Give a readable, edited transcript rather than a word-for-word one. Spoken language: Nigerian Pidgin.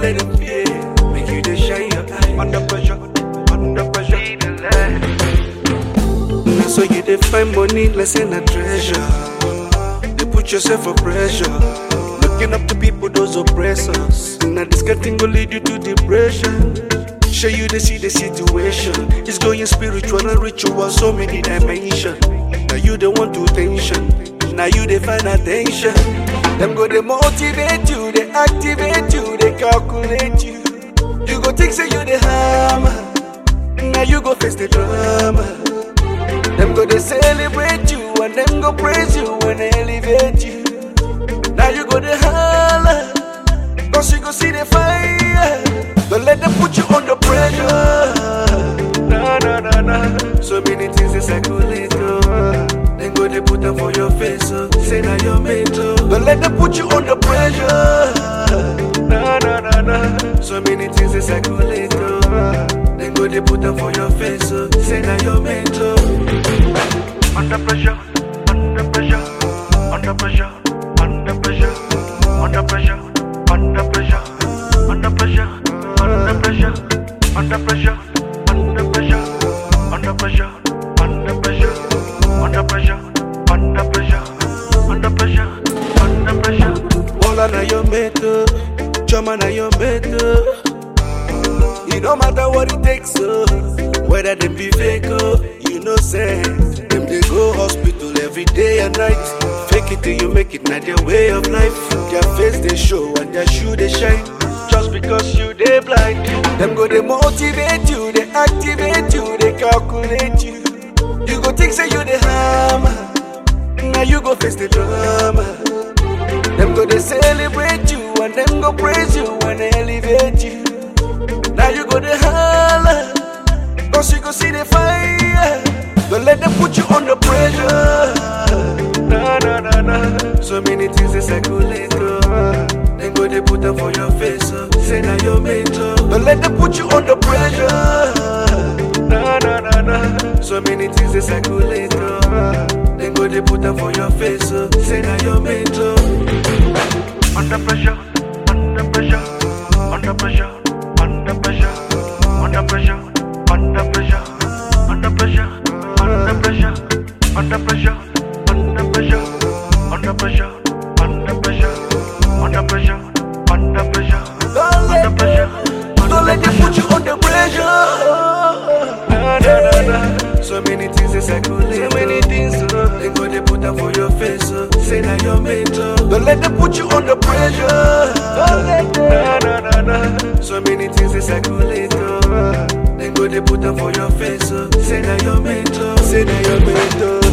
let them fear. Make you they shine your eye. Under pressure, under pressure. Now so you they find money, less than a treasure. They put yourself for pressure. Looking up to people, those oppressors. Now this getting will lead you to depression. Show you they see the situation. It's going spiritual and ritual, so many dimensions. Now you don't want to tension. Now you they find attention. Them go they motivate you, they activate you, they calculate you. You go think say you the hammer. Now you go face the drama. Them go they celebrate you and them go praise you and elevate you. Now you go they holler, cause you go see the fire. Don't let them put you under pressure. Nah, nah, nah, nah. So many things they circulate. Then go they put them for your face. Say now you're made. Don't let them put you under pressure. Nah, nah, nah, nah. So many things they circulate. Then go they put them for your face. Say now you're made. Under pressure, under pressure, under pressure, under pressure, under pressure, under pressure, under pressure, under pressure, under pressure, under pressure, under pressure, under pressure, under pressure, under pressure, under pressure, under pressure. Walla na your mate, Chama na your mate. It don't matter what it takes, whether they be fake, you know say. They go hospital every day and night. Fake it till you make it, not their way of life. Their face they show and their shoe they shine. Just because you they blind. Them go they motivate you, they activate you, they calculate you. You go think say you the hammer. Now you go face the drama. Them go they celebrate you and them go praise you and elevate you. Now you go they holler, cause you go see the fire. Don't let them put you under pressure. Nah, nah, nah, nah. So many things they circulate. Then go they put them for your face. Say now you're made. Don't let them put you under pressure. Nah, nah, nah, nah. So many things they circulate. Then go they put them for your face. Say now you're made. Under pressure, under pressure, under pressure, under pressure, under pressure, under pressure, under pressure. Under pressure, under pressure, under pressure, under pressure, under pressure, under pressure, under pressure, under pressure. Don't let them put you under pressure. Nah, nah, nah, nah. So many things they circulate. So many things they go they put them for your face. Say now you're made. Don't let them put you under pressure. Nah, nah, nah, nah. So many things they circulate. Then go they put them for your face. Say now you're made. Say now you're made.